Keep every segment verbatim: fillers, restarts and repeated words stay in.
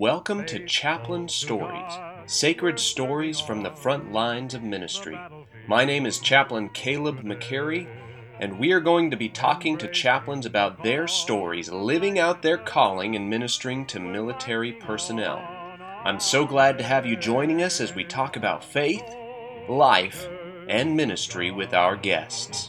Welcome to Chaplain Stories, sacred stories from the front lines of ministry. My name is Chaplain Caleb McCary, and we are going to be talking to chaplains about their stories, living out their calling and ministering to military personnel. I'm so glad to have you joining us as we talk about faith, life, and ministry with our guests.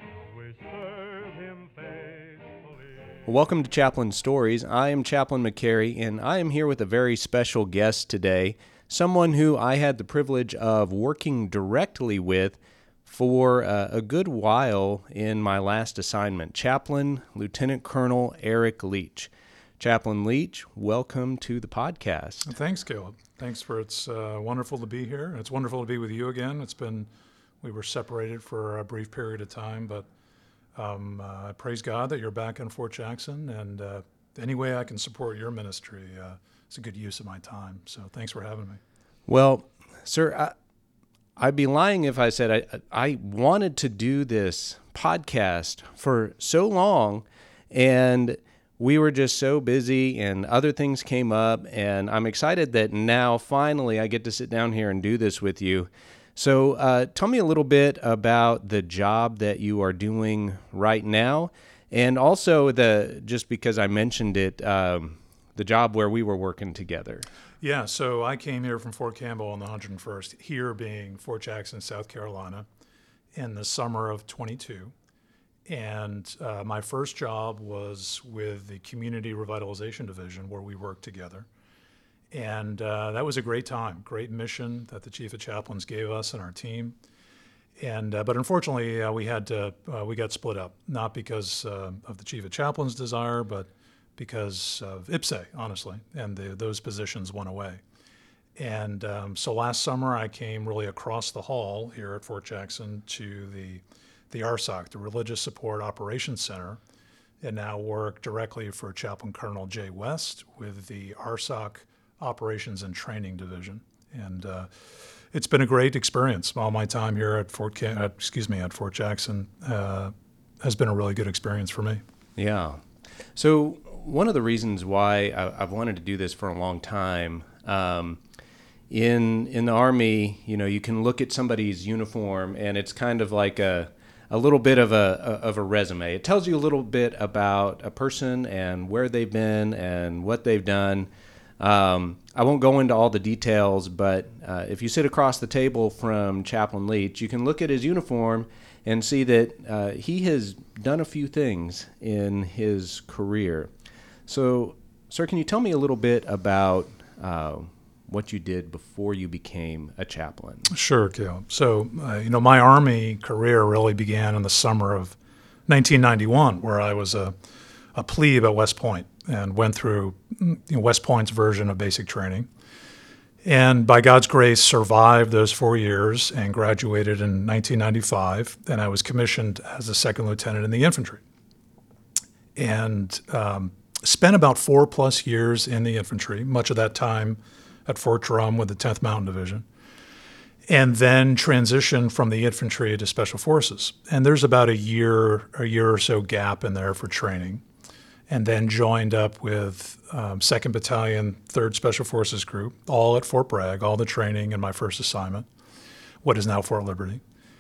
Welcome to Chaplain Stories. I am Chaplain McCary, and I am here with a very special guest today, someone who I had the privilege of working directly with for uh, a good while in my last assignment, Chaplain Lieutenant Colonel Eric Leach. Chaplain Leach, welcome to the podcast. Thanks, Caleb. Thanks for it's uh, wonderful to be here. It's wonderful to be with you again. It's been, we were separated for a brief period of time, but Um, uh, I praise God that you're back in Fort Jackson, and uh, any way I can support your ministry, uh, it's a good use of my time. So thanks for having me. Well, sir, I, I'd be lying if I said I, I wanted to do this podcast for so long, and we were just so busy, and other things came up, and I'm excited that now finally I get to sit down here and do this with you. So uh, tell me a little bit about the job that you are doing right now, and also the, just because I mentioned it, um, the job where we were working together. Yeah, so I came here from Fort Campbell on the one hundred first, here being Fort Jackson, South Carolina, in the summer of twenty-two. And uh, my first job was with the Community Revitalization Division, where we worked together. And uh, that was a great time, great mission that the Chief of Chaplains gave us and our team. And uh, but unfortunately, uh, we had to uh, we got split up, not because uh, of the Chief of Chaplains' desire, but because of I P S E, honestly, and the, those positions went away. And um, so last summer, I came really across the hall here at Fort Jackson to the the R S O C, the Religious Support Operations Center, and now work directly for Chaplain Colonel Jay West with the R S O C Operations and Training Division, and uh, it's been a great experience. All my time here at Fort, Cam- at, excuse me, at Fort Jackson uh, has been a really good experience for me. Yeah. So one of the reasons why I, I've wanted to do this for a long time, um, in in the Army, you know, you can look at somebody's uniform, and it's kind of like a a little bit of a of a resume. It tells you a little bit about a person and where they've been and what they've done. Um, I won't go into all the details, but uh, if you sit across the table from Chaplain Leach, you can look at his uniform and see that uh, he has done a few things in his career. So, sir, can you tell me a little bit about uh, what you did before you became a chaplain? Sure, Caleb. So, uh, you know, my Army career really began in the summer of nineteen ninety-one, where I was a, a plebe at West Point and went through you know, West Point's version of basic training. And by God's grace, survived those four years and graduated in nineteen ninety-five. And I was commissioned as a second lieutenant in the infantry. And um, spent about four plus years in the infantry, much of that time at Fort Drum with the tenth Mountain Division. And then transitioned from the infantry to Special Forces. And there's about a year, a year or so gap in there for training. And then joined up with um, second Battalion, third Special Forces Group, all at Fort Bragg, all the training in my first assignment, what is now Fort Liberty.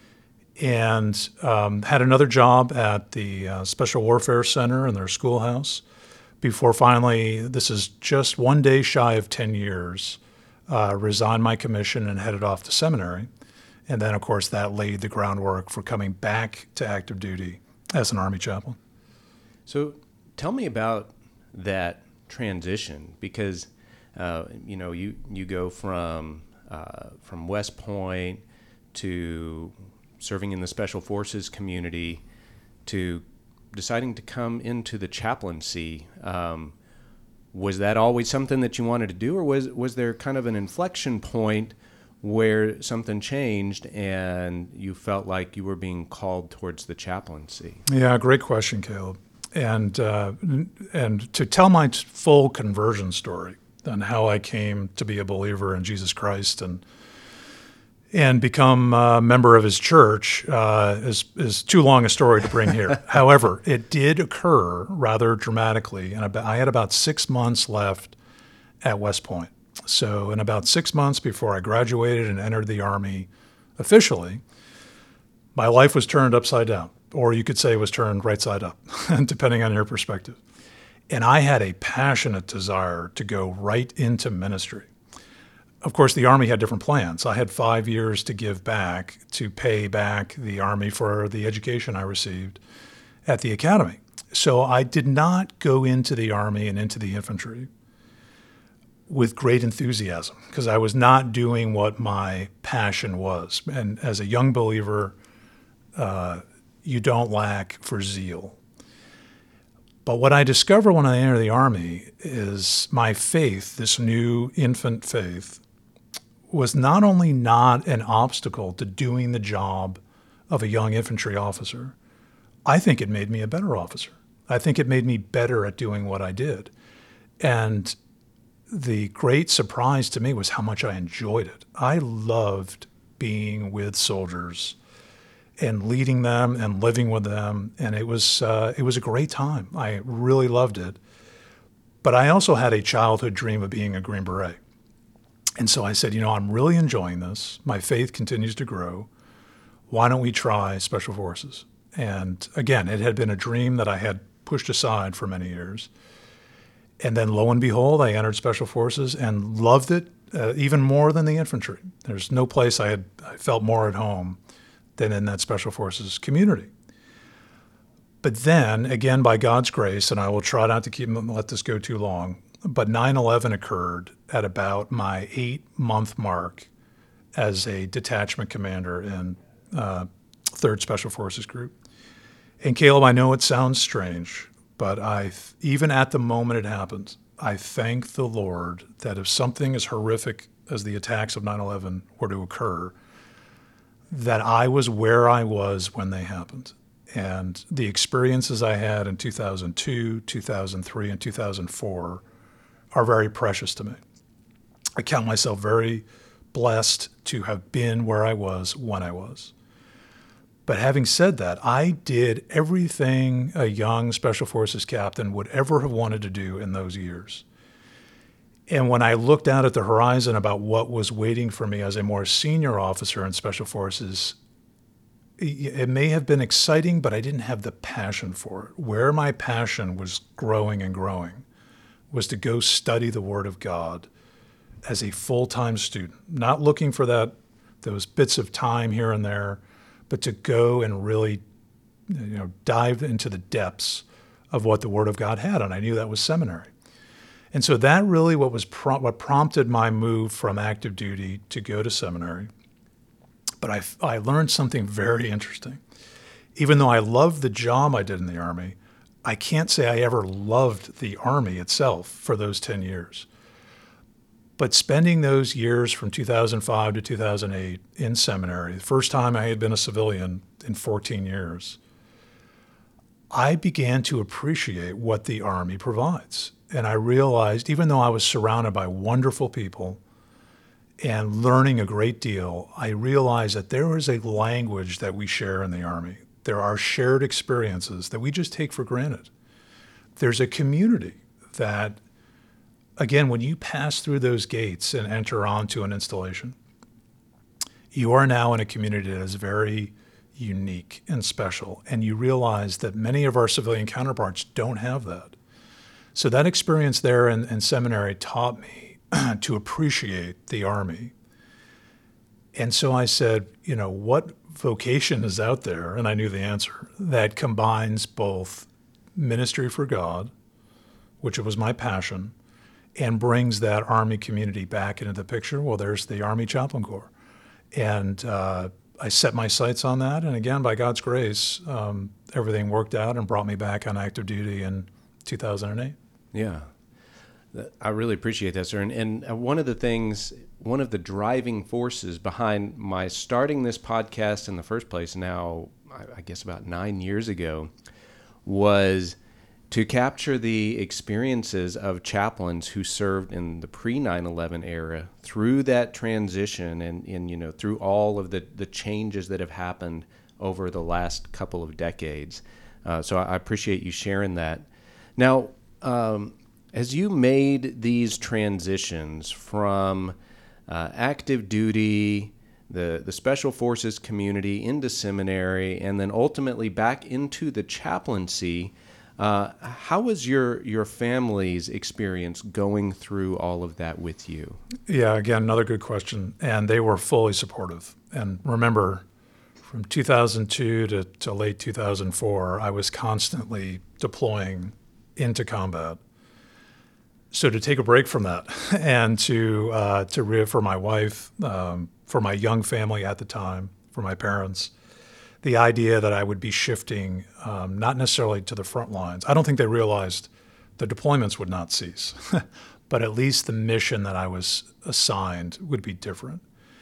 And um, had another job at the uh, Special Warfare Center in their schoolhouse before finally, this is just one day shy of ten years, uh, resigned my commission and headed off to seminary. And then, of course, that laid the groundwork for coming back to active duty as an Army chaplain. So tell me about that transition, because uh, you know you you go from uh, from West Point to serving in the Special Forces community to deciding to come into the chaplaincy. Um, was that always something that you wanted to do, or was was there kind of an inflection point where something changed and you felt like you were being called towards the chaplaincy? Yeah, great question, Caleb. And uh, and to tell my full conversion story and how I came to be a believer in Jesus Christ and and become a member of his church uh, is is too long a story to bring here. However, it did occur rather dramatically, and I had about six months left at West Point. So in about six months before I graduated and entered the Army officially, my life was turned upside down, or you could say it was turned right side up, depending on your perspective. And I had a passionate desire to go right into ministry. Of course, the Army had different plans. I had five years to give back, to pay back the Army for the education I received at the academy. So I did not go into the Army and into the infantry with great enthusiasm, because I was not doing what my passion was. And as a young believer, uh, you don't lack for zeal. But what I discovered when I entered the Army is my faith, this new infant faith, was not only not an obstacle to doing the job of a young infantry officer, I think it made me a better officer. I think it made me better at doing what I did. And the great surprise to me was how much I enjoyed it. I loved being with soldiers and leading them and living with them, and it was uh, it was a great time. I really loved it. But I also had a childhood dream of being a Green Beret. And so I said, you know, I'm really enjoying this. My faith continues to grow. Why don't we try Special Forces? And again, it had been a dream that I had pushed aside for many years. And then lo and behold, I entered Special Forces and loved it uh, even more than the infantry. There's no place I had I felt more at home than in that Special Forces community. But then, again, by God's grace, and I will try not to keep let this go too long, but nine eleven occurred at about my eight-month mark as a detachment commander in uh, third Special Forces Group. And Caleb, I know it sounds strange, but I, even at the moment it happened, I thank the Lord that if something as horrific as the attacks of nine eleven were to occur, that I was where I was when they happened. And the experiences I had in two thousand two, two thousand three, and two thousand four are very precious to me. I count myself very blessed to have been where I was when I was. But having said that, I did everything a young Special Forces captain would ever have wanted to do in those years. And when I looked out at the horizon about what was waiting for me as a more senior officer in Special Forces, it may have been exciting, but I didn't have the passion for it. Where my passion was growing and growing was to go study the Word of God as a full-time student, not looking for that those bits of time here and there, but to go and really, you know, dive into the depths of what the Word of God had, and I knew that was seminary. And so that really what was prom- what prompted my move from active duty to go to seminary. But I, I learned something very interesting. Even though I loved the job I did in the Army, I can't say I ever loved the Army itself for those ten years. But spending those years from two thousand five to two thousand eight in seminary, the first time I had been a civilian in fourteen years, I began to appreciate what the Army provides. And I realized, even though I was surrounded by wonderful people and learning a great deal, I realized that there is a language that we share in the Army. There are shared experiences that we just take for granted. There's a community that, again, when you pass through those gates and enter onto an installation, you are now in a community that is very unique and special, and you realize that many of our civilian counterparts don't have that. So that experience there in, in seminary taught me to appreciate the Army. And so I said, you know, what vocation is out there? And I knew the answer, that combines both ministry for God, which was my passion, and brings that Army community back into the picture. Well, there's the Army Chaplain Corps. And uh, I set my sights on that. And again, by God's grace, um, everything worked out and brought me back on active duty in two thousand eight. Yeah. I really appreciate that, sir. And, and one of the things, one of the driving forces behind my starting this podcast in the first place now, I guess about nine years ago, was to capture the experiences of chaplains who served in the pre nine eleven era through that transition and, and you know, through all of the, the changes that have happened over the last couple of decades. Uh, so I appreciate you sharing that. Now, um, As you made these transitions from uh, active duty, the, the Special Forces community into seminary, and then ultimately back into the chaplaincy, uh, how was your, your family's experience going through all of that with you? Yeah, again, another good question. And they were fully supportive. And remember, from two thousand two to, to late two thousand four, I was constantly deploying into combat. So to take a break from that and to uh, to re- for my wife, um, for my young family at the time, for my parents, the idea that I would be shifting, um, not necessarily to the front lines. I don't think they realized the deployments would not cease, but at least the mission that I was assigned would be different.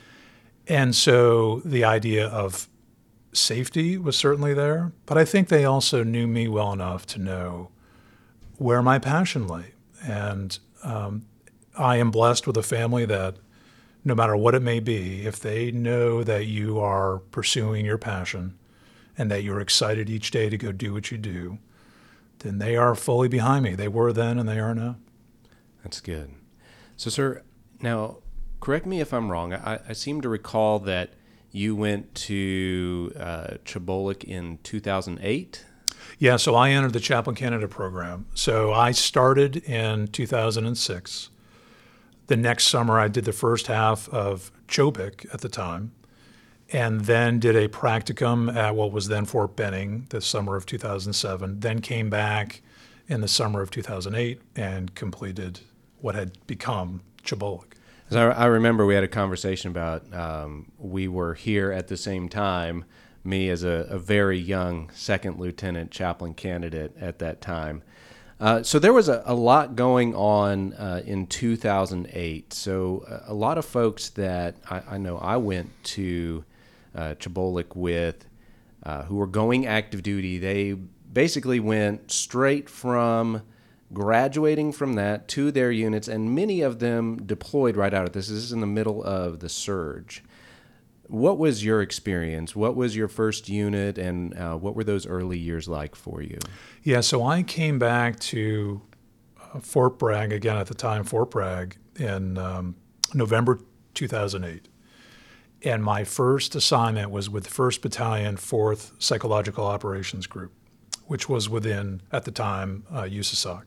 And so the idea of safety was certainly there, but I think they also knew me well enough to know where my passion lay. And um, I am blessed with a family that no matter what it may be, if they know that you are pursuing your passion and that you're excited each day to go do what you do, then they are fully behind me. They were then and they are now. That's good. So, sir, now, correct me if I'm wrong. I, I seem to recall that you went to uh, Chebolik in two thousand eight? Yeah, so I entered the Chaplain Candidate program. So I started in two thousand six. The next summer, I did the first half of Chobik at the time, and then did a practicum at what was then Fort Benning the summer of two thousand seven, then came back in the summer of two thousand eight and completed what had become Chebolik. I, I remember we had a conversation about um, we were here at the same time, me as a, a very young second lieutenant chaplain candidate at that time. Uh, so there was a, a lot going on uh, in two thousand eight. So a, a lot of folks that I, I know I went to uh, Chebolik with uh, who were going active duty, they basically went straight from graduating from that to their units, and many of them deployed right out of this. This is in the middle of the surge. What was your experience? What was your first unit, and uh, what were those early years like for you? Yeah, so I came back to uh, Fort Bragg, again at the time, Fort Bragg, in um, November two thousand eight. And my first assignment was with first Battalion, fourth Psychological Operations Group, which was within, at the time, uh, U S A S O C.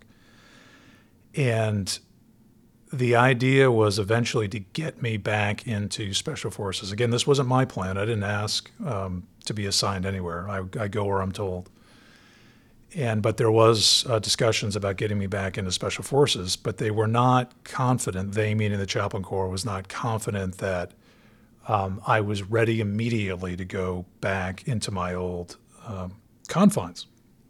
And the idea was eventually to get me back into Special Forces. Again, this wasn't my plan. I didn't ask um, to be assigned anywhere. I, I go where I'm told. And but there was uh, discussions about getting me back into Special Forces, but they were not confident, they meaning the Chaplain Corps, was not confident that um, I was ready immediately to go back into my old um, confines.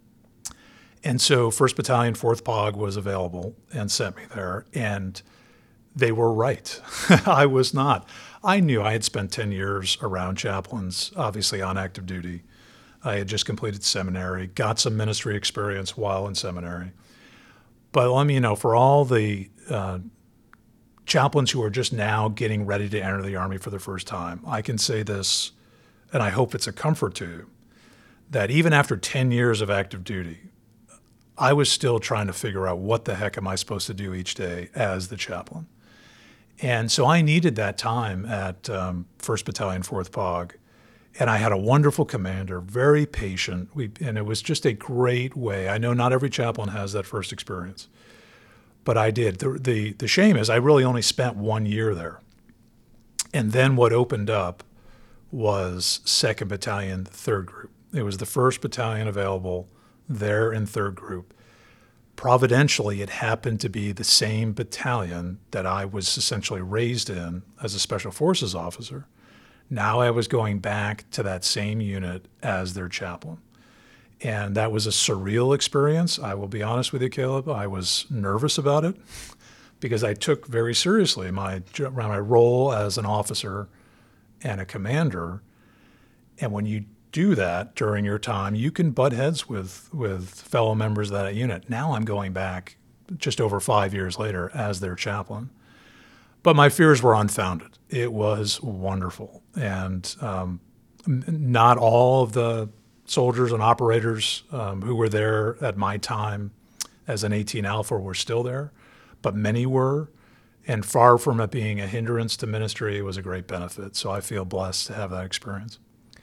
And so first Battalion, fourth P O G was available and sent me there, and they were right. I was not. I knew I had spent ten years around chaplains, obviously on active duty. I had just completed seminary, got some ministry experience while in seminary. But let me you know, for all the uh, chaplains who are just now getting ready to enter the Army for the first time, I can say this, and I hope it's a comfort to you, that even after ten years of active duty, I was still trying to figure out what the heck am I supposed to do each day as the chaplain. And so I needed that time at um, first Battalion, fourth P O G. And I had a wonderful commander, very patient. We, and it was just a great way. I know not every chaplain has that first experience, but I did. The, the, the shame is I really only spent one year there. And then what opened up was second Battalion, third Group. It was the first battalion available there in third Group. Providentially, it happened to be the same battalion that I was essentially raised in as a Special Forces officer. Now I was going back to that same unit as their chaplain. And that was a surreal experience. I will be honest with you, Caleb. I was nervous about it because I took very seriously my, my role as an officer and a commander. And when you do that during your time, you can butt heads with, with fellow members of that unit. Now I'm going back just over five years later as their chaplain. But my fears were unfounded. It was wonderful. And um, not all of the soldiers and operators um, who were there at my time as an eighteen Alpha were still there, but many were. And far from it being a hindrance to ministry, it was a great benefit. So I feel blessed to have that experience.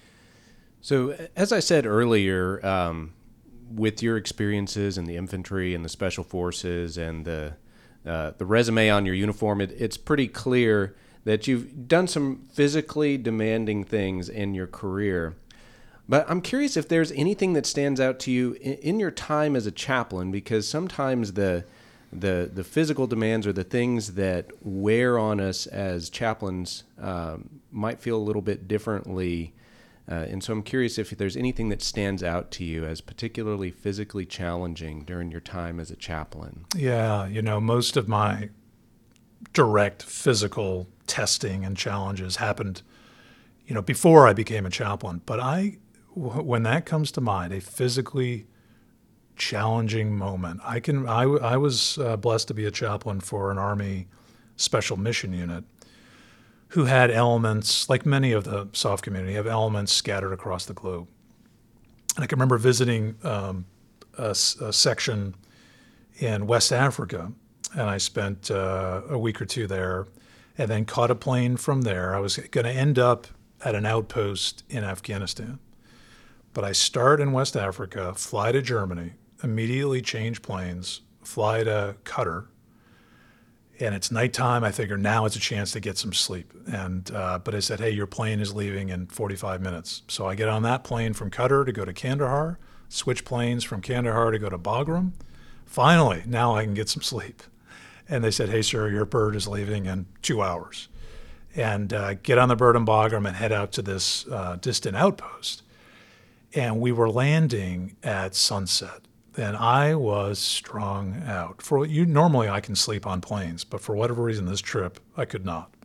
So, as I said earlier, um, with your experiences in the infantry and the special forces and the uh, the resume on your uniform, it, it's pretty clear that you've done some physically demanding things in your career. But I'm curious if there's anything that stands out to you in, in your time as a chaplain, because sometimes the the the physical demands or the things that wear on us as chaplains um, might feel a little bit differently. Uh, and so I'm curious if there's anything that stands out to you as particularly physically challenging during your time as a chaplain. Yeah, you know, most of my direct physical testing and challenges happened, you know, before I became a chaplain. But I, when that comes to mind, a physically challenging moment. I can. I, I was uh, blessed to be a chaplain for an Army Special Mission Unit who had elements, like many of the S O F community, have elements scattered across the globe. And I can remember visiting um, a, a section in West Africa, and I spent uh, a week or two there, and then caught a plane from there. I was going to end up at an outpost in Afghanistan. But I start in West Africa, fly to Germany, immediately change planes, fly to Qatar, and it's nighttime. I figure now it's a chance to get some sleep. And uh, but I said, hey, your plane is leaving in forty-five minutes. So I get on that plane from Qatar to go to Kandahar, switch planes from Kandahar to go to Bagram. Finally, now I can get some sleep. And they said, hey, sir, your bird is leaving in two hours. And uh, get on the bird in Bagram and head out to this uh, distant outpost. And we were landing at sunset. And I was strung out. For you, normally I can sleep on planes, but for whatever reason, this trip I could not.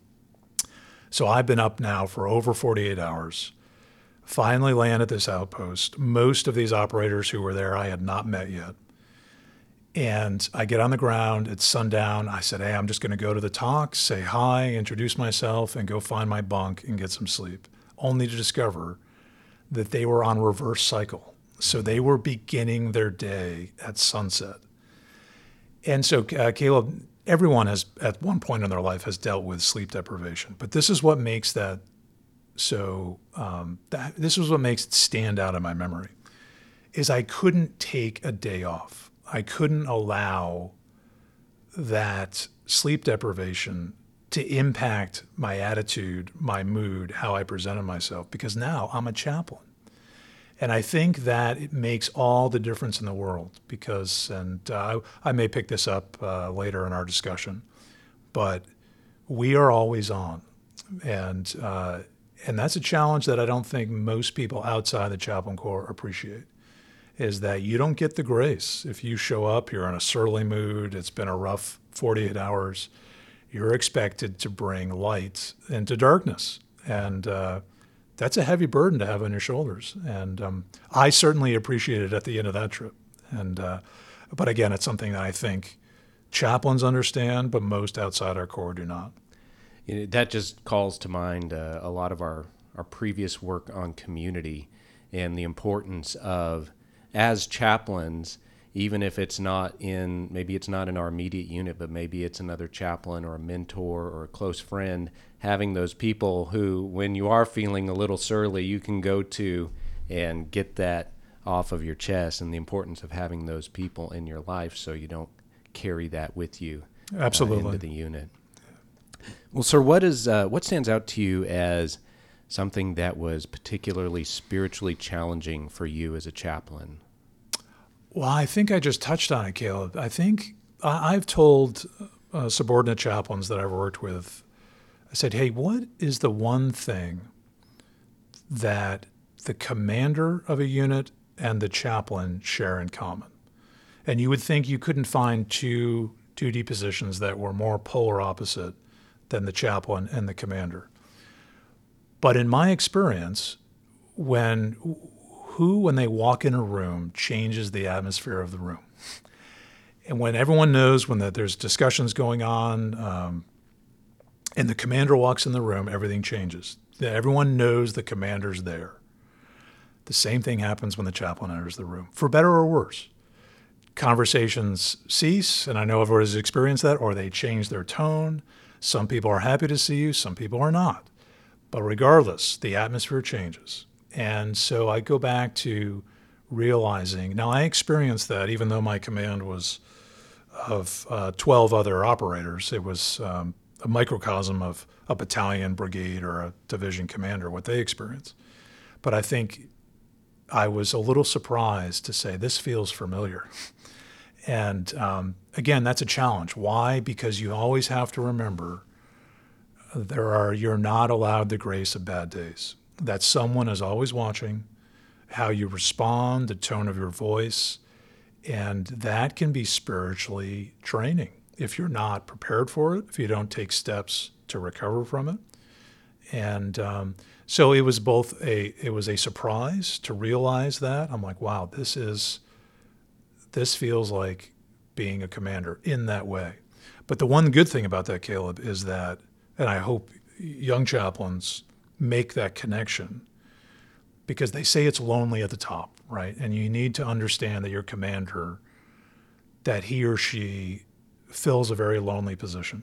So I've been up now for over forty-eight hours. Finally land at this outpost. Most of these operators who were there I had not met yet. And I get on the ground. It's sundown. I said, hey, I'm just going to go to the talk, say hi, introduce myself, and go find my bunk and get some sleep. Only to discover that they were on reverse cycle. So they were beginning their day at sunset. And so, uh, Caleb, everyone has, at one point in their life, has dealt with sleep deprivation. But this is what makes that so, um, that, this is what makes it stand out in my memory, is I couldn't take a day off. I couldn't allow that sleep deprivation to impact my attitude, my mood, how I presented myself, because now I'm a chaplain. And I think that it makes all the difference in the world because, and uh, I may pick this up uh, later in our discussion, but we are always on. And uh, and that's a challenge that I don't think most people outside the chaplain corps appreciate, is that you don't get the grace. If you show up, you're in a surly mood, it's been a rough forty-eight hours, you're expected to bring light into darkness. And uh, that's a heavy burden to have on your shoulders. And um, I certainly appreciate it at the end of that trip. And uh, but again, it's something that I think chaplains understand, but most outside our corps do not. You know, that just calls to mind uh, a lot of our, our previous work on community and the importance of, as chaplains, even if it's not in, maybe it's not in our immediate unit, but maybe it's another chaplain or a mentor or a close friend, having those people who, when you are feeling a little surly, you can go to and get that off of your chest, and the importance of having those people in your life so you don't carry that with you Absolutely. Uh, into the unit. Well, sir, what is uh, what stands out to you as something that was particularly spiritually challenging for you as a chaplain? Well, I think I just touched on it, Caleb. I think I- I've told uh, subordinate chaplains that I've worked with, I said, hey, what is the one thing that the commander of a unit and the chaplain share in common? And you would think you couldn't find two duty positions that were more polar opposite than the chaplain and the commander. But in my experience, when who, when they walk in a room, changes the atmosphere of the room. And when everyone knows when the, there's discussions going on, um, and the commander walks in the room, everything changes. Everyone knows the commander's there. The same thing happens when the chaplain enters the room, for better or worse. conversations cease, and I know everybody's experienced that, or they change their tone. Some people are happy to see you, some people are not. But regardless, the atmosphere changes. And so I go back to realizing, now I experienced that even though my command was of uh, twelve other operators. It was um, a microcosm of a battalion, brigade, or a division commander, what they experienced. But I think I was a little surprised to say, this feels familiar. And um, again, that's a challenge. Why? Because you always have to remember there are you're not allowed the grace of bad days. That someone is always watching how you respond, the tone of your voice, and that can be spiritually draining if you're not prepared for it, if you don't take steps to recover from it. And um, so it was both a it was a surprise to realize that. I'm like, wow, this is this feels like being a commander in that way. But the one good thing about that, Caleb, is that, and I hope young chaplains make that connection, because they say it's lonely at the top, right? And you need to understand that your commander, that he or she fills a very lonely position,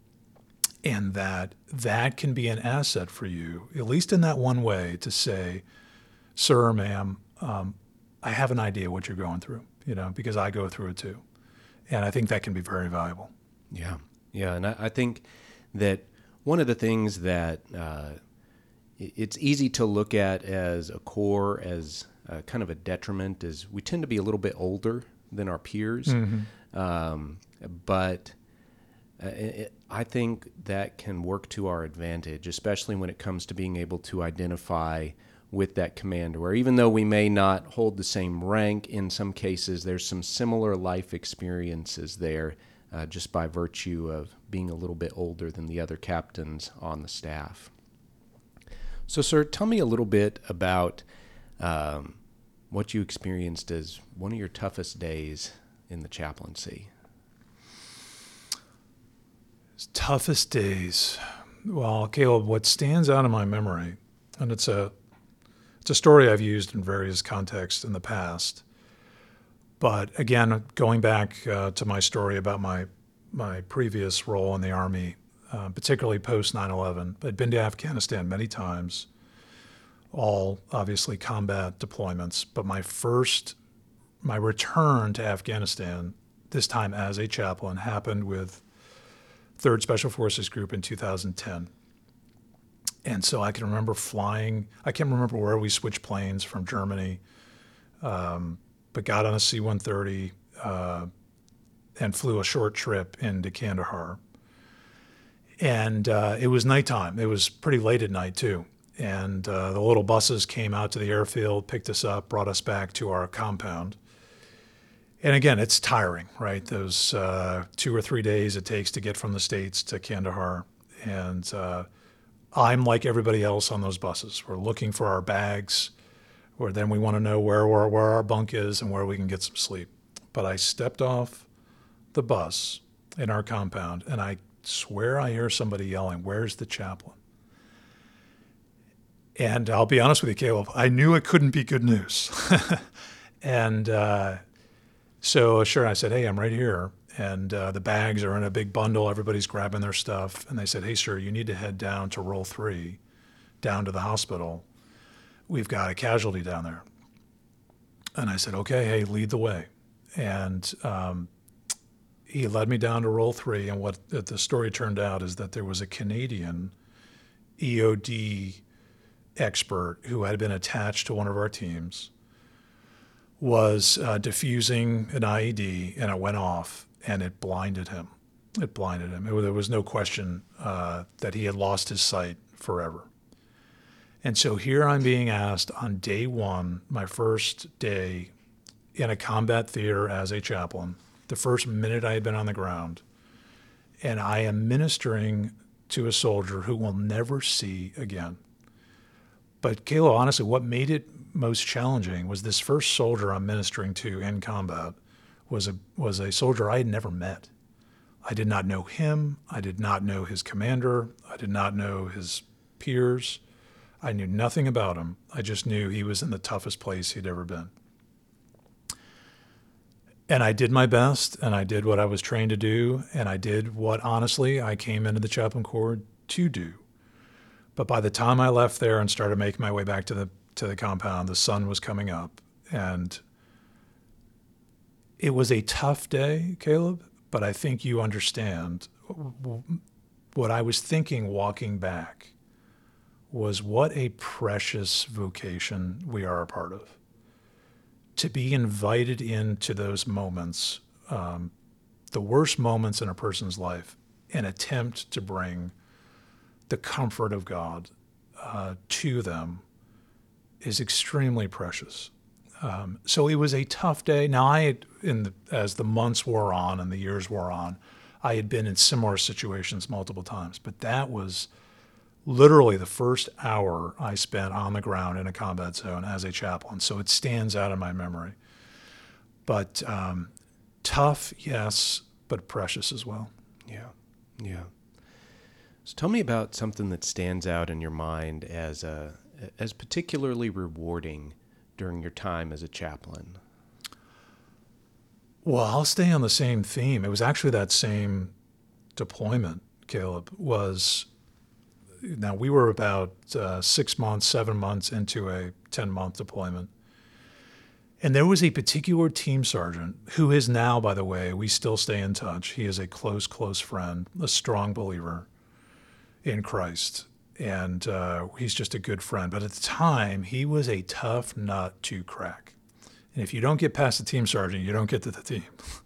and that that can be an asset for you, at least in that one way, to say, sir or ma'am, um, I have an idea what you're going through, you know, because I go through it too. And I think that can be very valuable. Yeah. Yeah. And I, I think that one of the things that uh, it's easy to look at as a core, as uh, kind of a detriment, is we tend to be a little bit older than our peers. Mm-hmm. Um, but uh, it, I think that can work to our advantage, especially when it comes to being able to identify with that commander, where even though we may not hold the same rank, in some cases there's some similar life experiences there, uh, just by virtue of being a little bit older than the other captains on the staff. So, sir, tell me a little bit about um, what you experienced as one of your toughest days in the chaplaincy. Toughest days. Well, Caleb, what stands out in my memory, and it's a it's a story I've used in various contexts in the past, but again, going back uh, to my story about my my previous role in the Army, uh, particularly post nine eleven, I'd been to Afghanistan many times, all obviously combat deployments, but my first, my return to Afghanistan, this time as a chaplain, happened with third Special Forces Group in two thousand ten. And so I can remember flying, I can't remember where we switched planes from Germany, um, but got on a C one thirty uh, and flew a short trip into Kandahar. And uh, it was nighttime. It was pretty late at night, too. And uh, the little buses came out to the airfield, picked us up, brought us back to our compound. And again, it's tiring, right? Those uh, two or three days it takes to get from the States to Kandahar. And uh, I'm like everybody else on those buses. We're looking for our bags, or then we want to know where, where, where our bunk is and where we can get some sleep. But I stepped off the bus in our compound, and I swear I hear somebody yelling, "Where's the chaplain?" And I'll be honest with you, Caleb, I knew it couldn't be good news. and uh, so sure, I said, "Hey, I'm right here." And uh, the bags are in a big bundle. Everybody's grabbing their stuff. And they said, "Hey, sir, you need to head down to roll three, down to the hospital. We've got a casualty down there." And I said, "Okay, hey, lead the way." And um, he led me down to roll three. And what the story turned out is that there was a Canadian E O D expert who had been attached to one of our teams, was uh, diffusing an I E D, and it went off, and it blinded him. It blinded him. It, there was no question uh, that he had lost his sight forever. And so here I'm being asked on day one, my first day in a combat theater as a chaplain, the first minute I had been on the ground, and I am ministering to a soldier who will never see again. But Caleb, honestly, what made it most challenging was this first soldier I'm ministering to in combat was a was a soldier I had never met. I did not know him. I did not know his commander. I did not know his peers. I knew nothing about him. I just knew he was in the toughest place he'd ever been. And I did my best, and I did what I was trained to do, and I did what, honestly, I came into the chaplain corps to do. But by the time I left there and started making my way back to the to the compound, the sun was coming up, and it was a tough day, Caleb. But I think you understand what I was thinking walking back was what a precious vocation we are a part of. To be invited into those moments, um, the worst moments in a person's life, and attempt to bring the comfort of God uh, to them is extremely precious. Um, so it was a tough day. Now, I had, in the, as the months wore on and the years wore on, I had been in similar situations multiple times, but that was literally the first hour I spent on the ground in a combat zone as a chaplain. So it stands out in my memory. But um, tough, yes, but precious as well. Yeah, yeah. So tell me about something that stands out in your mind as a, as particularly rewarding during your time as a chaplain. Well, I'll stay on the same theme. It was actually that same deployment, Caleb, was, now we were about uh, six months, seven months into a ten-month deployment. And there was a particular team sergeant who is now, by the way, we still stay in touch. He is a close, close friend, a strong believer in Christ. And uh, he's just a good friend. But at the time, he was a tough nut to crack. And if you don't get past the team sergeant, you don't get to the team.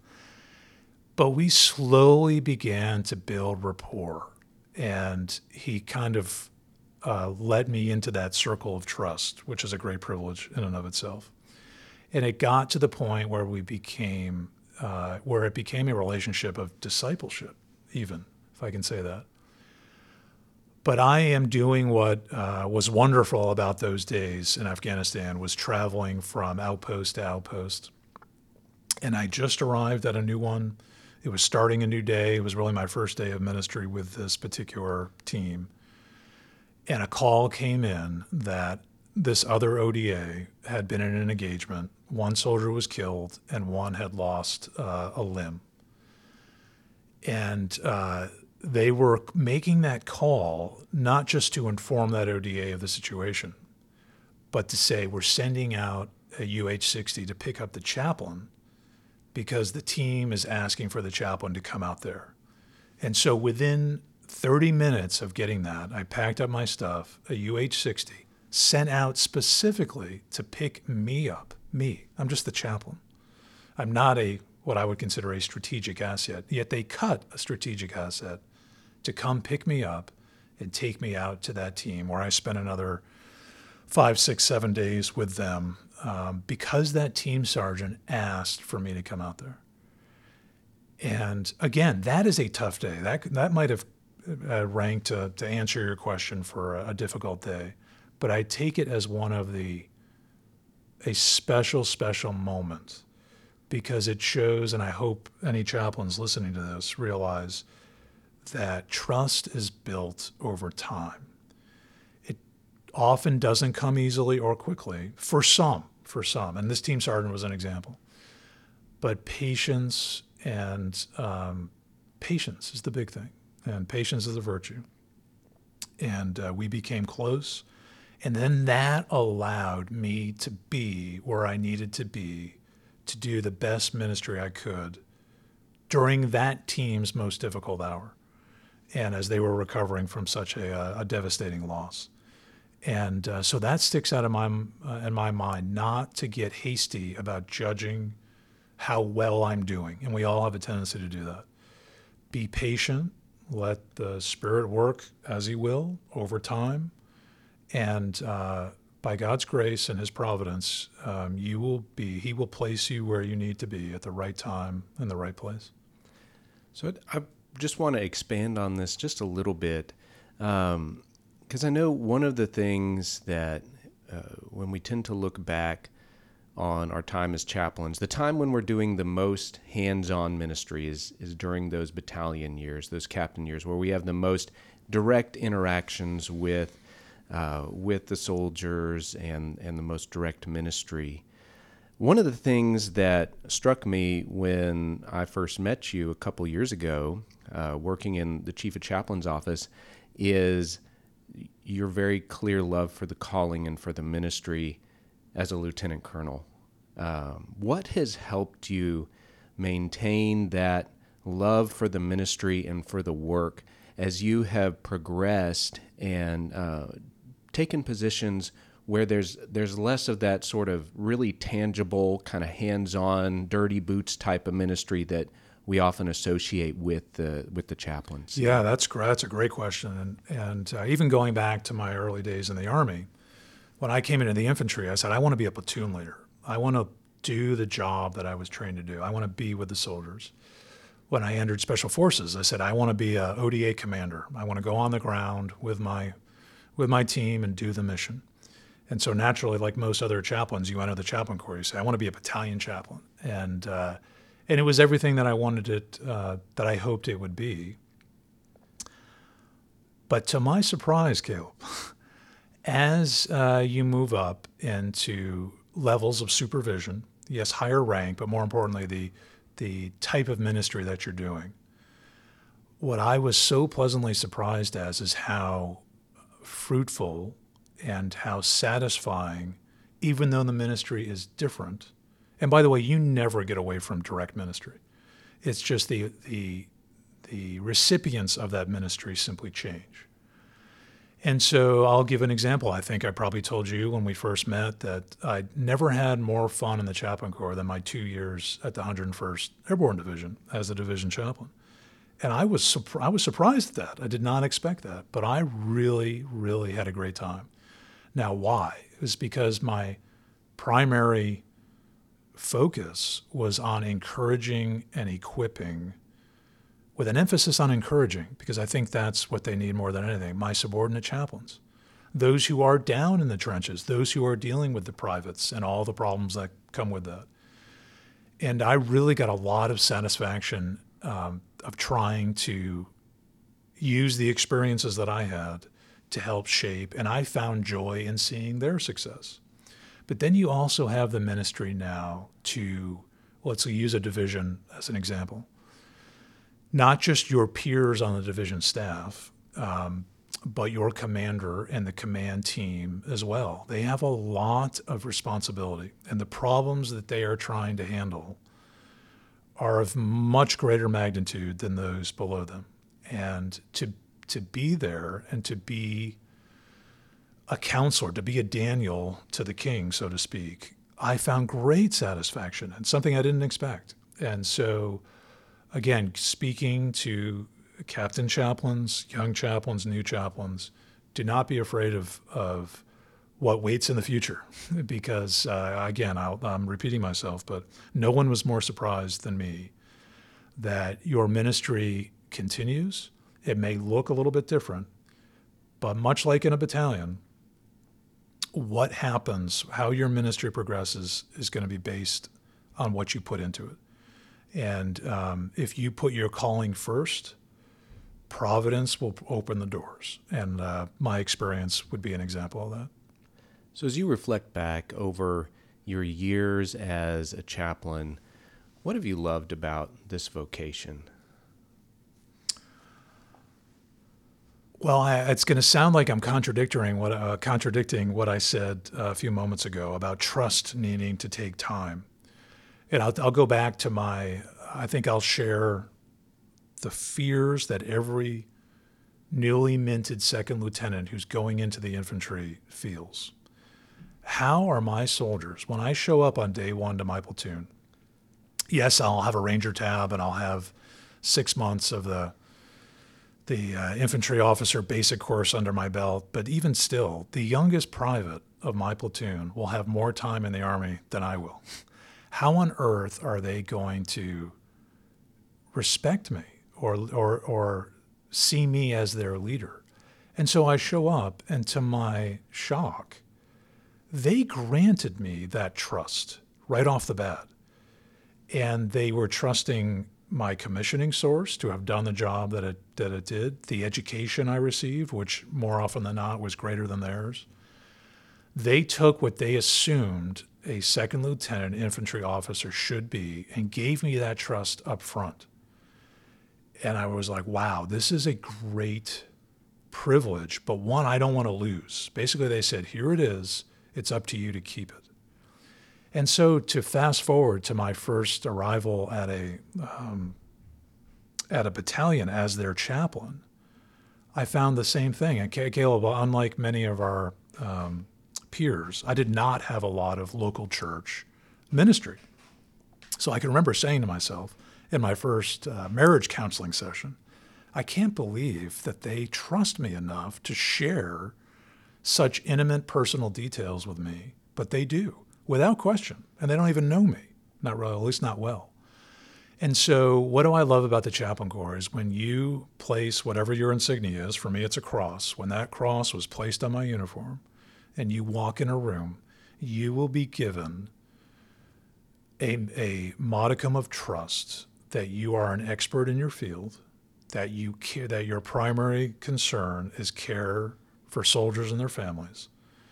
But we slowly began to build rapport. And he kind of uh, led me into that circle of trust, which is a great privilege in and of itself. And it got to the point where we became, uh, where it became a relationship of discipleship, even, if I can say that. But I am doing what uh, was wonderful about those days in Afghanistan, was traveling from outpost to outpost. And I just arrived at a new one. It was starting a new day. It was really my first day of ministry with this particular team. And a call came in that this other O D A had been in an engagement. One soldier was killed and one had lost uh, a limb. And uh, they were making that call not just to inform that O D A of the situation, but to say, we're sending out a U H sixty to pick up the chaplain because the team is asking for the chaplain to come out there. And so within thirty minutes of getting that, I packed up my stuff, a U H sixty, sent out specifically to pick me up, me. I'm just the chaplain. I'm not a what I would consider a strategic asset, yet they cut a strategic asset to come pick me up and take me out to that team where I spent another five, six, seven days with them um, because that team sergeant asked for me to come out there. And again, that is a tough day. That that might have uh, ranked to, to answer your question for a, a difficult day, but I take it as one of the, a special, special moment because it shows, and I hope any chaplains listening to this realize that trust is built over time. It often doesn't come easily or quickly for some, for some, and this team sergeant was an example. But patience and um, patience is the big thing, and patience is a virtue. And uh, we became close, and then that allowed me to be where I needed to be to do the best ministry I could during that team's most difficult hour, and as they were recovering from such a, a devastating loss. And uh, so that sticks out in my, uh, in my mind, not to get hasty about judging how well I'm doing. And we all have a tendency to do that. Be patient, let the Spirit work as He will over time. And uh, by God's grace and His providence, um, you will be, He will place you where you need to be at the right time in the right place. So I just want to expand on this just a little bit, because um, I know one of the things that uh, when we tend to look back on our time as chaplains, the time when we're doing the most hands-on ministry is, is during those battalion years, those captain years, where we have the most direct interactions with uh, with the soldiers and, and the most direct ministry. One of the things that struck me when I first met you a couple years ago, uh, working in the Chief of Chaplain's office, is your very clear love for the calling and for the ministry as a lieutenant colonel. Um, what has helped you maintain that love for the ministry and for the work as you have progressed and uh, taken positions where there's there's less of that sort of really tangible, kind of hands-on, dirty boots type of ministry that we often associate with the with the chaplains? Yeah, that's great. That's a great question. And, and uh, even going back to my early days in the Army, when I came into the infantry, I said, I want to be a platoon leader. I want to do the job that I was trained to do. I want to be with the soldiers. When I entered Special Forces, I said, I want to be a O D A commander. I want to go on the ground with my with my team and do the mission. And so naturally, like most other chaplains, you enter the chaplain corps, you say, I want to be a battalion chaplain. And uh, and it was everything that I wanted it, uh, that I hoped it would be. But to my surprise, Caleb, as uh, you move up into levels of supervision, yes, higher rank, but more importantly, the the type of ministry that you're doing, what I was so pleasantly surprised as is how fruitful and how satisfying, even though the ministry is different. And by the way, you never get away from direct ministry. It's just the the the recipients of that ministry simply change. And so I'll give an example. I think I probably told you when we first met that I never had more fun in the chaplain corps than my two years at the one hundred first Airborne Division as a division chaplain. And I was surpri- I was surprised at that. I did not expect that, but I really, really had a great time. Now, why? It was because my primary focus was on encouraging and equipping, with an emphasis on encouraging, because I think that's what they need more than anything, my subordinate chaplains, those who are down in the trenches, those who are dealing with the privates and all the problems that come with that. And I really got a lot of satisfaction um, of trying to use the experiences that I had to help shape, and I found joy in seeing their success. But then you also have the ministry now to, let's use a division as an example, not just your peers on the division staff, um, but your commander and the command team as well. They have a lot of responsibility, and the problems that they are trying to handle are of much greater magnitude than those below them. And to to be there and to be a counselor, to be a Daniel to the king, so to speak, I found great satisfaction and something I didn't expect. And so, again, speaking to captain chaplains, young chaplains, new chaplains, do not be afraid of, of what waits in the future, because, uh, again, I'll, I'm repeating myself, but no one was more surprised than me that your ministry continues. It may look a little bit different, but much like in a battalion, what happens, how your ministry progresses, is going to be based on what you put into it. And um, if you put your calling first, providence will open the doors. And uh, my experience would be an example of that. So as you reflect back over your years as a chaplain, what have you loved about this vocation? Well, I, it's going to sound like I'm contradicting what uh, contradicting what I said a few moments ago about trust needing to take time. And I'll, I'll go back to my, I think I'll share the fears that every newly minted second lieutenant who's going into the infantry feels. How are my soldiers, when I show up on day one to my platoon, yes, I'll have a Ranger tab and I'll have six months of the the uh, infantry officer basic course under my belt, but even still, the youngest private of my platoon will have more time in the Army than I will. How on earth are they going to respect me or or or see me as their leader? And so I show up, and to my shock, they granted me that trust right off the bat. And they were trusting my commissioning source to have done the job that it that it did, the education I received, which more often than not was greater than theirs. They took what they assumed a second lieutenant infantry officer should be, and gave me that trust up front. And I was like, wow, this is a great privilege, but one I don't want to lose. Basically, they said, here it is. It's up to you to keep it. And so to fast forward to my first arrival at a um, at a battalion as their chaplain, I found the same thing. And Caleb, unlike many of our um, peers, I did not have a lot of local church ministry. So I can remember saying to myself in my first uh, marriage counseling session, I can't believe that they trust me enough to share such intimate personal details with me, but they do, without question. And they don't even know me, not really, at least not well. And so what do I love about the Chaplain Corps is when you place whatever your insignia is, for me it's a cross, when that cross was placed on my uniform and you walk in a room, you will be given a, a modicum of trust that you are an expert in your field, that you care, that your primary concern is care for soldiers and their families.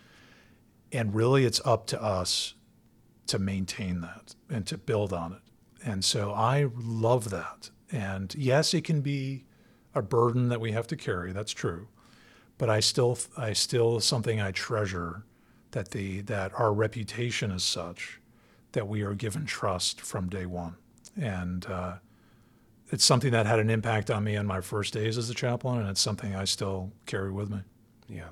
And really it's up to us to maintain that and to build on it. And so I love that. And yes, it can be a burden that we have to carry. That's true. But I still, I still something I treasure, that the that our reputation is such that we are given trust from day one. And uh, it's something that had an impact on me in my first days as a chaplain, and it's something I still carry with me. Yeah.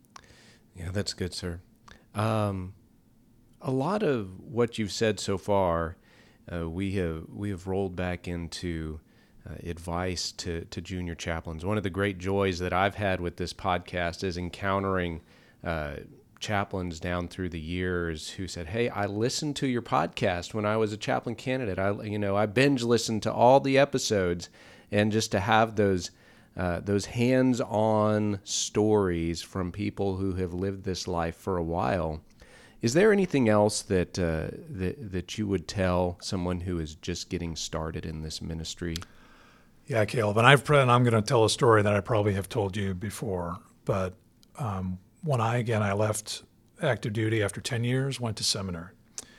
Yeah, that's good, sir. Um, a lot of what you've said so far, Uh, we have we have rolled back into uh, advice to, to junior chaplains. One of the great joys that I've had with this podcast is encountering uh, chaplains down through the years who said, "Hey, I listened to your podcast when I was a chaplain candidate. I you know I binge listened to all the episodes," and just to have those uh, those hands-on stories from people who have lived this life for a while. Is there anything else that uh, that that you would tell someone who is just getting started in this ministry? Yeah, Caleb, and I've and I'm going to tell a story that I probably have told you before. But um, when I again I left active duty after ten years, went to seminary,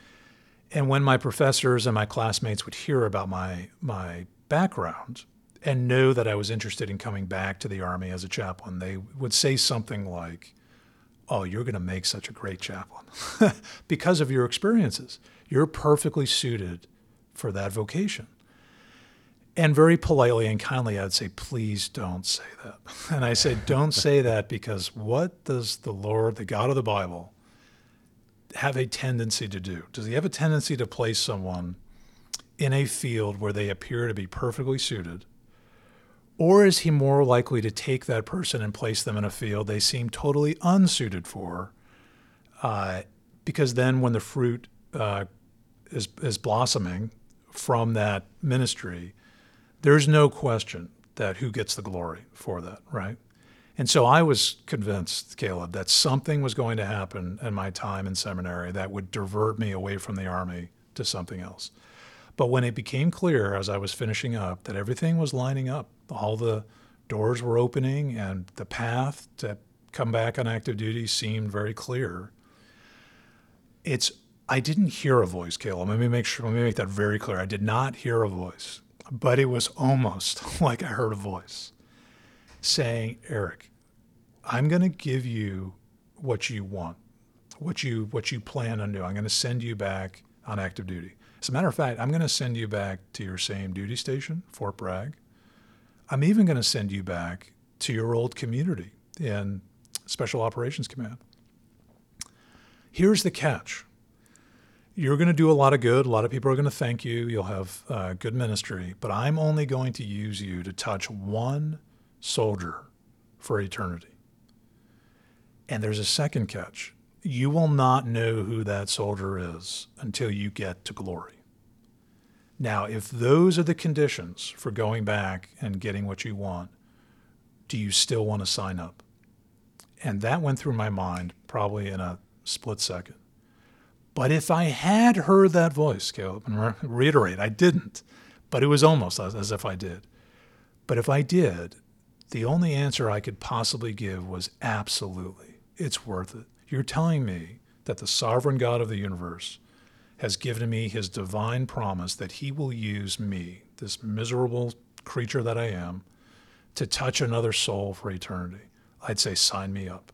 and when my professors and my classmates would hear about my my background and know that I was interested in coming back to the Army as a chaplain, they would say something like, "Oh, you're going to make such a great chaplain because of your experiences. You're perfectly suited for that vocation." And very politely and kindly, I'd say, "Please don't say that." And I said, "Don't say that, because what does the Lord, the God of the Bible, have a tendency to do? Does he have a tendency to place someone in a field where they appear to be perfectly suited? Or is he more likely to take that person and place them in a field they seem totally unsuited for? Uh, because then when the fruit uh, is, is blossoming from that ministry, there's no question that who gets the glory for that, right?" And so I was convinced, Caleb, that something was going to happen in my time in seminary that would divert me away from the Army to something else. But when it became clear as I was finishing up that everything was lining up, all the doors were opening and the path to come back on active duty seemed very clear, it's I didn't hear a voice, Caleb. Let me make sure, let me make that very clear. I did not hear a voice, but it was almost like I heard a voice saying, "Eric, I'm going to give you what you want, what you what you plan on doing. I'm going to send you back on active duty. As a matter of fact, I'm going to send you back to your same duty station, Fort Bragg. I'm even going to send you back to your old community in Special Operations Command. Here's the catch. You're going to do a lot of good. A lot of people are going to thank you. You'll have uh, good ministry. But I'm only going to use you to touch one soldier for eternity. And there's a second catch. You will not know who that soldier is until you get to glory. Now, if those are the conditions for going back and getting what you want, do you still want to sign up?" And that went through my mind probably in a split second. But if I had heard that voice, Caleb, and re- reiterate, I didn't, but it was almost as, as if I did. But if I did, the only answer I could possibly give was absolutely. It's worth it. You're telling me that the sovereign God of the universe has given me his divine promise that he will use me, this miserable creature that I am, to touch another soul for eternity, I'd say, sign me up.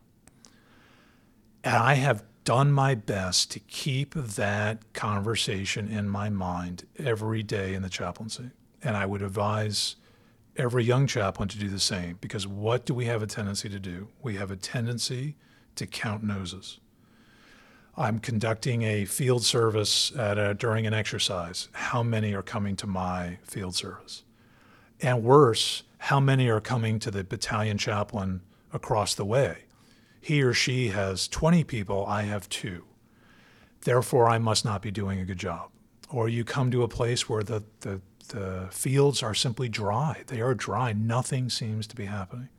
And I have done my best to keep that conversation in my mind every day in the chaplaincy. And I would advise every young chaplain to do the same, because what do we have a tendency to do? We have a tendency to count noses. I'm conducting a field service at a, during an exercise. How many are coming to my field service? And worse, how many are coming to the battalion chaplain across the way? He or she has twenty people, I have two. Therefore, I must not be doing a good job. Or you come to a place where the, the, the fields are simply dry. They are dry. Nothing seems to be happening.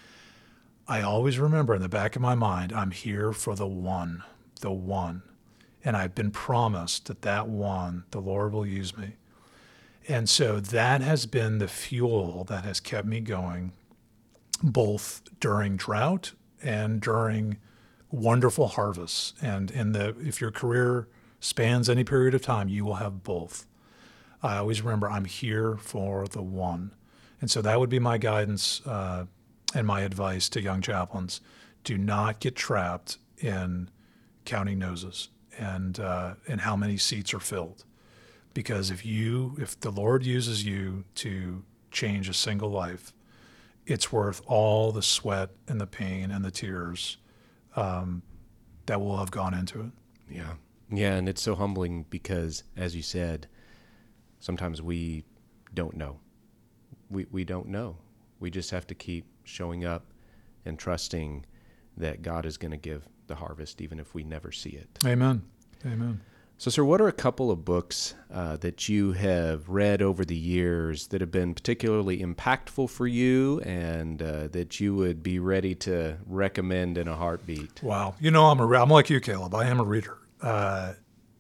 I always remember in the back of my mind, I'm here for the one, the one. And I've been promised that that one, the Lord will use me. And so that has been the fuel that has kept me going, both during drought and during wonderful harvests. And in the if your career spans any period of time, you will have both. I always remember I'm here for the one. And so that would be my guidance uh, and my advice to young chaplains. Do not get trapped in counting noses and uh, and how many seats are filled. Because if you, if the Lord uses you to change a single life, it's worth all the sweat and the pain and the tears um, that will have gone into it. Yeah. Yeah, and it's so humbling because, as you said, sometimes we don't know. We we don't know. We just have to keep showing up and trusting that God is going to give the harvest, even if we never see it. Amen. Amen. So, sir, what are a couple of books uh, that you have read over the years that have been particularly impactful for you and uh, that you would be ready to recommend in a heartbeat? Wow. You know, I'm a, I'm like you, Caleb. I am a reader. Uh,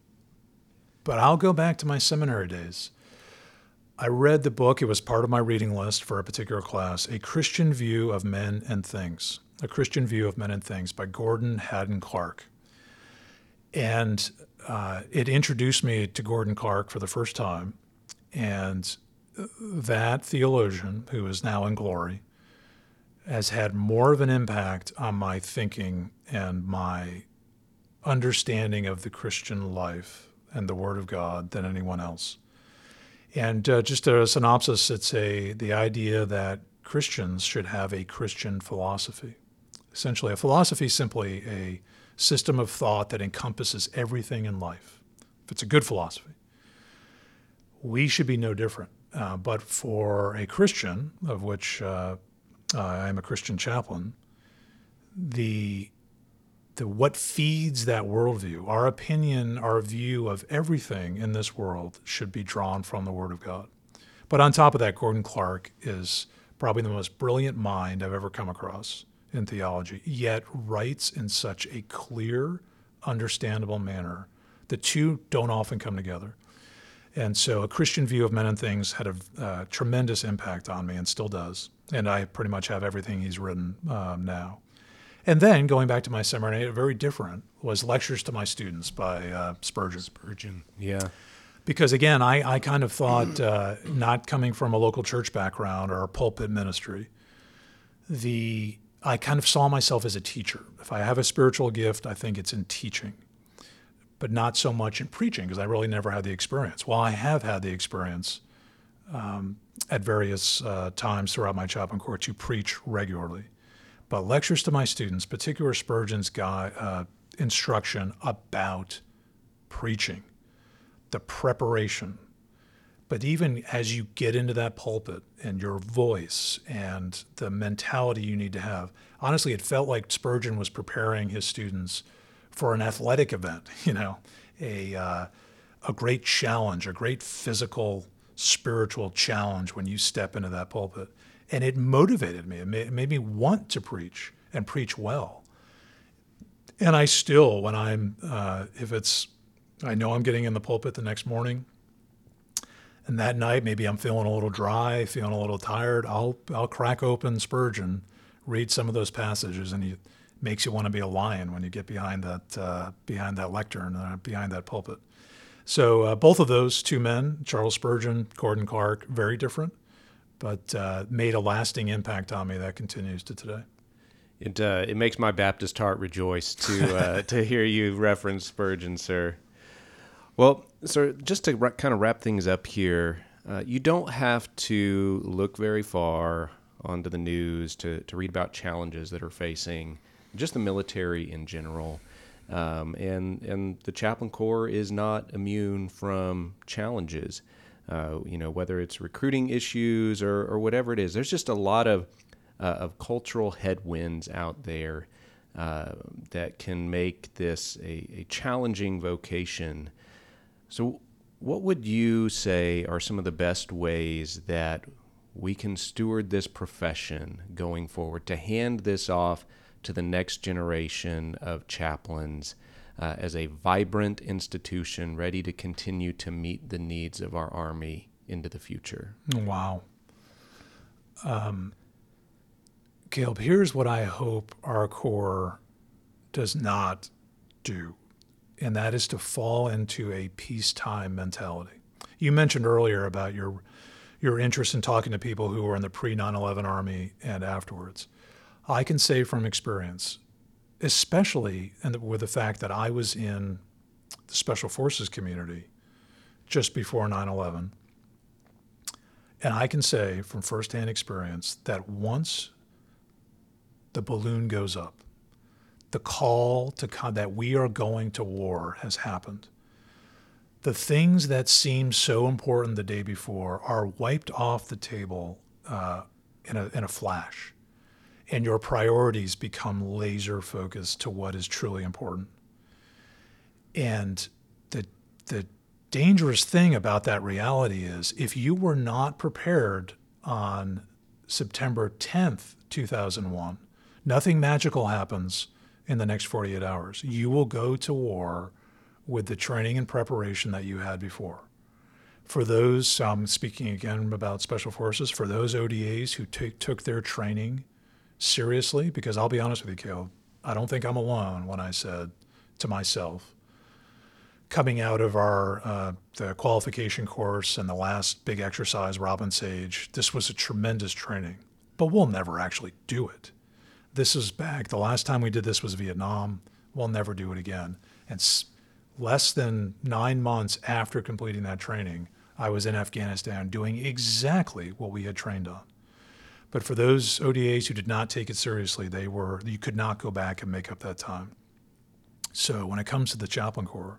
but I'll go back to my seminary days. I read the book. It was part of my reading list for a particular class, A Christian View of Men and Things. A Christian View of Men and Things by Gordon Haddon Clark. And uh, it introduced me to Gordon Clark for the first time. And that theologian, who is now in glory, has had more of an impact on my thinking and my understanding of the Christian life and the Word of God than anyone else. And uh, just a synopsis, it's a the idea that Christians should have a Christian philosophy. Essentially, a philosophy is simply a system of thought that encompasses everything in life. If it's a good philosophy, we should be no different. Uh, but for a Christian, of which uh, I am a Christian chaplain, the the what feeds that worldview, our opinion, our view of everything in this world should be drawn from the Word of God. But on top of that, Gordon Clark is probably the most brilliant mind I've ever come across in theology, yet writes in such a clear, understandable manner. The two don't often come together. And so A Christian View of Men and Things had a uh, tremendous impact on me and still does. And I pretty much have everything he's written um, now. And then, going back to my seminary, very different, was Lectures to My Students by uh, Spurgeon. Spurgeon, yeah. Because again, I, I kind of thought, uh, not coming from a local church background or a pulpit ministry, the I kind of saw myself as a teacher. If I have a spiritual gift, I think it's in teaching, but not so much in preaching, because I really never had the experience. Well, I have had the experience um, at various uh, times throughout my chaplain corps to preach regularly. But Lectures to My Students, particular Spurgeon's guy, uh, instruction about preaching, the preparation. But even as you get into that pulpit and your voice and the mentality you need to have, honestly, it felt like Spurgeon was preparing his students for an athletic event, you know, a uh, a great challenge, a great physical, spiritual challenge when you step into that pulpit. And it motivated me. It made, it made me want to preach and preach well. And I still, when I'm, uh, if it's, I know I'm getting in the pulpit the next morning, and that night maybe I'm feeling a little dry, feeling a little tired, I'll I'll crack open Spurgeon, read some of those passages, and he makes you want to be a lion when you get behind that uh, behind that lectern, uh, behind that pulpit. So uh, both of those two men, Charles Spurgeon, Gordon Clark, very different, but uh, made a lasting impact on me that continues to today. It uh, it makes my Baptist heart rejoice to uh, to hear you reference Spurgeon, sir. Well, sir, just to ra- kind of wrap things up here, uh, you don't have to look very far onto the news to, to read about challenges that are facing just the military in general. Um, and and the Chaplain Corps is not immune from challenges, uh, you know, whether it's recruiting issues or, or whatever it is. There's just a lot of uh, of cultural headwinds out there uh, that can make this a, a challenging vocation. So what would you say are some of the best ways that we can steward this profession going forward to hand this off to the next generation of chaplains uh, as a vibrant institution ready to continue to meet the needs of our Army into the future? Wow. Um, Caleb, here's what I hope our Corps does not do, and that is to fall into a peacetime mentality. You mentioned earlier about your your interest in talking to people who were in the pre nine eleven Army and afterwards. I can say from experience, especially and with the fact that I was in the Special Forces community just before nine eleven, and I can say from firsthand experience that once the balloon goes up, the call to con- that we are going to war has happened. The things that seemed so important the day before are wiped off the table uh, in a in a flash, and your priorities become laser focused to what is truly important. And the the dangerous thing about that reality is if you were not prepared on September tenth, two thousand one, nothing magical happens in the next forty-eight hours. You will go to war with the training and preparation that you had before. For those, um, speaking again about Special Forces, for those O D As who t- took their training seriously, because I'll be honest with you, Caleb, I don't think I'm alone when I said to myself, coming out of our uh, the qualification course and the last big exercise, Robin Sage, this was a tremendous training, but we'll never actually do it. This is back, the last time we did this was Vietnam. We'll never do it again. And s- less than nine months after completing that training, I was in Afghanistan doing exactly what we had trained on. But for those O D As who did not take it seriously, they were, you could not go back and make up that time. So when it comes to the Chaplain Corps,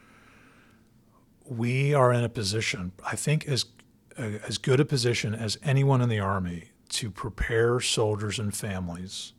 we are in a position, I think as, as good a position as anyone in the Army to prepare soldiers and families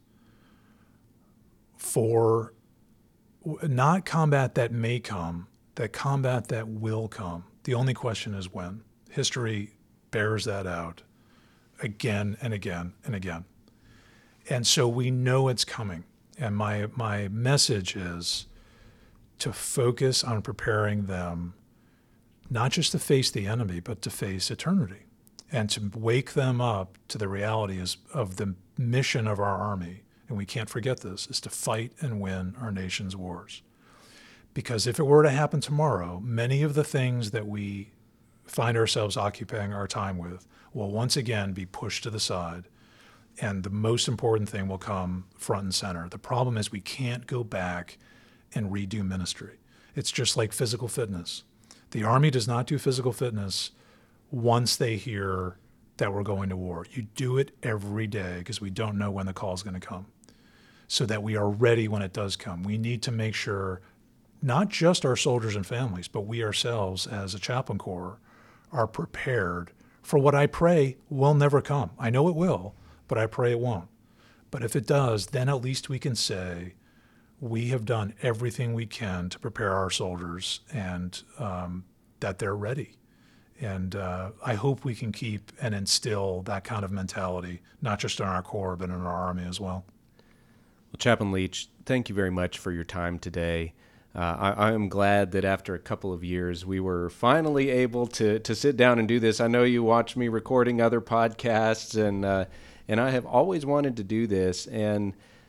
for not combat that may come, that combat that will come. The only question is when. History bears that out again and again and again. And so we know it's coming. And my my message is to focus on preparing them not just to face the enemy, but to face eternity and to wake them up to the reality of the mission of our Army. And we can't forget this, is to fight and win our nation's wars. Because if it were to happen tomorrow, many of the things that we find ourselves occupying our time with will once again be pushed to the side, and the most important thing will come front and center. The problem is we can't go back and redo ministry. It's just like physical fitness. The Army does not do physical fitness once they hear that we're going to war. You do it every day because we don't know when the call is going to come, so that we are ready when it does come. We need to make sure not just our soldiers and families, but we ourselves as a Chaplain Corps are prepared for what I pray will never come. I know it will, but I pray it won't. But if it does, then at least we can say we have done everything we can to prepare our soldiers and um, that they're ready. And uh, I hope we can keep and instill that kind of mentality, not just in our Corps, but in our Army as well. Well, Chaplain Leach, thank you very much for your time today. Uh, I, I am glad that after a couple of years, we were finally able to to sit down and do this. I know you watch me recording other podcasts, and uh, and I have always wanted to do this. And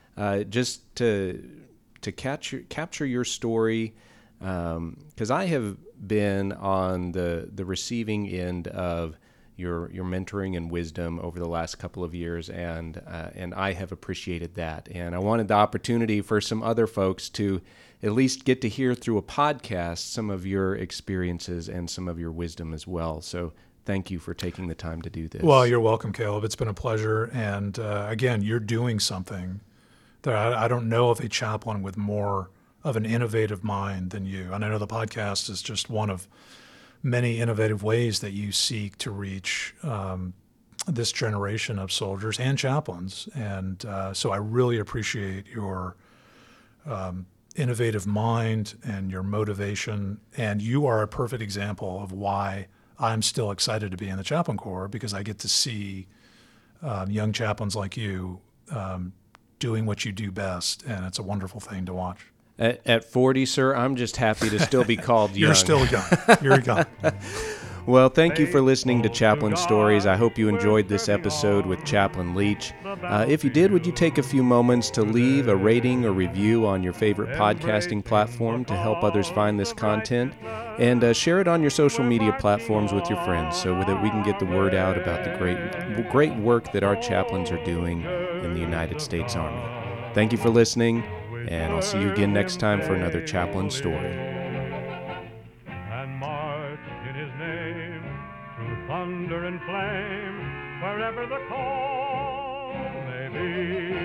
uh, just to to capture capture your story, because um, I have been on the the receiving end of your your mentoring and wisdom over the last couple of years, and uh, and I have appreciated that. And I wanted the opportunity for some other folks to at least get to hear through a podcast some of your experiences and some of your wisdom as well. So thank you for taking the time to do this. Well, you're welcome, Caleb. It's been a pleasure. And uh, again, you're doing something that I, I don't know of a chaplain with more of an innovative mind than you. And I know the podcast is just one of many innovative ways that you seek to reach um, this generation of soldiers and chaplains. And uh, so I really appreciate your um, innovative mind and your motivation. And you are a perfect example of why I'm still excited to be in the Chaplain Corps, because I get to see um, young chaplains like you um, doing what you do best. And it's a wonderful thing to watch. At, at forty, sir, I'm just happy to still be called young. You're still young. You're young. Well, thank you for listening to Chaplain Stories. I hope you enjoyed this episode with Chaplain Leach. Uh, if you did, would you take a few moments to leave a rating or review on your favorite podcasting platform to help others find this content? And uh, share it on your social media platforms with your friends so that we can get the word out about the great, great work that our chaplains are doing in the United States Army. Thank you for listening, and I'll see you again next time for another Chaplain Story. Thunder and flame, wherever the call may be.